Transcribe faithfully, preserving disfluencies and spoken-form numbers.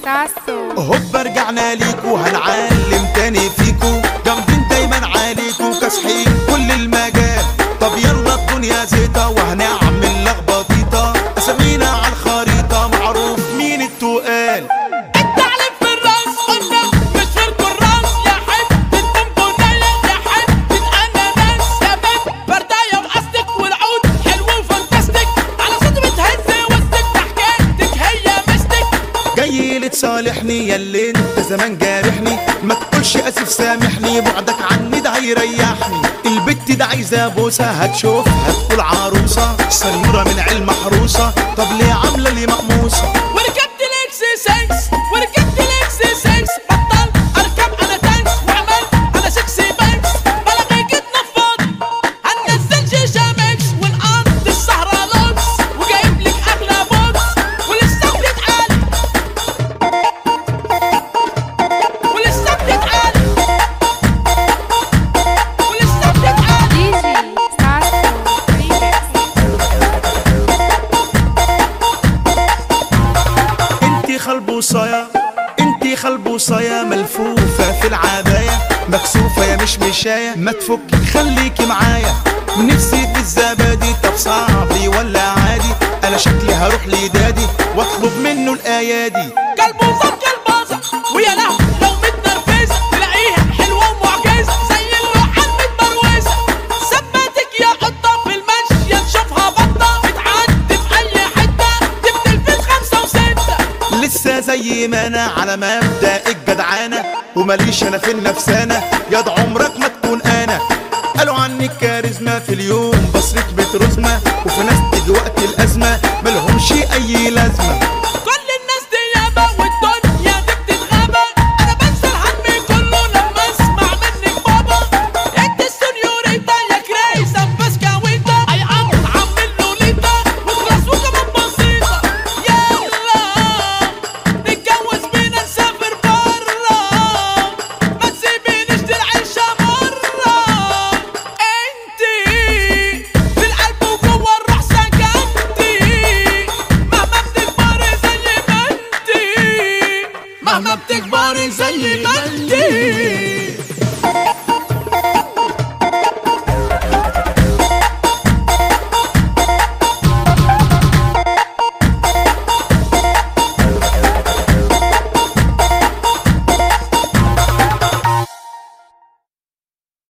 ساسو. هوبا رجعنا ليكو هنعلم تاني فيكو، جامدين دايما عليكو كاسحين كل المجال. طب يلا الدنيا زيطة وهنعمل لخبطيطة، اسامينا على الخريطة معروف مين التقال. التعليم في الراس قلنا مش فيركو الراس، يا حتة بونبونية يا حتة اناناس، يا بنت برداية وقصدك والعود حلو وفانتاستيك، على صوت بتهز وسطك حكايتك هي مستك. جاي لتصالحني ياللي انت زمان جارحني، ما تقولش اسف سامحني بعدك عني ده هيريحني. البت ده عايزه بوسه هتشوف هتقول عروسه، سنوره من علم محروسه، طب ليه عامله لي مقموسه؟ وركبت الاكس سكس وركبت الاكس سكس، بطل اركب انا تانكس وعملت انا سكسي بانكس، بلغي جيت نفض هننزل شيشه ميكس ونقضي السهره لوكس، وجايب لك اغلى بوكس ولسه بتتعالي ولسه بتتعالي ولسه بتتعالي. دي جي ساسو ريميكس. انتي خلبوصايا انتي خلبوصايا ملفوفة في العباية، مكسوفة يا مش مشاية، ما تفكي خليكي معايا. نفسي في الزبادي، طب صعبي ولا عادي؟ انا شكلي هروح لدادي واطلب منه الايادي. كلبوزة كلبازة ويا لهو لو متنرفزة تلاقيها حلوة ومعجزة زي اللوحة المتبروزة. ثبتك يا قطة في المشي نشوفها بطة، بتعدي في أي حتة تبدل في خمسة وستة. لسه زي ما انا على مبدأ الجدعانة، وماليش انا في النفسانة، ياض عمرك ما تكون انا. قالوا عني الكاريزما في اليوم بصرك بترزمة، وفي ناس تيجي وقت الازمة ملهمش اي لازمة. كل الناس دي يابا والدنيا دي بتتغابى، أنا بنسى الهم كله لما أسمع منك بابا. أنت السنيوريتا يا كريسة بسكاويتا، أي عم عامل لوليتا وخلاص وكمان بسيطة. يلا نتجوز بينا نسافر برا، ما تسيبينيش دي العيشة مرة. أنتي في القلب وجوه الروح سكنتي، مهما بتكبري زي ما انتي، مهما بتكبري زي ما انتي.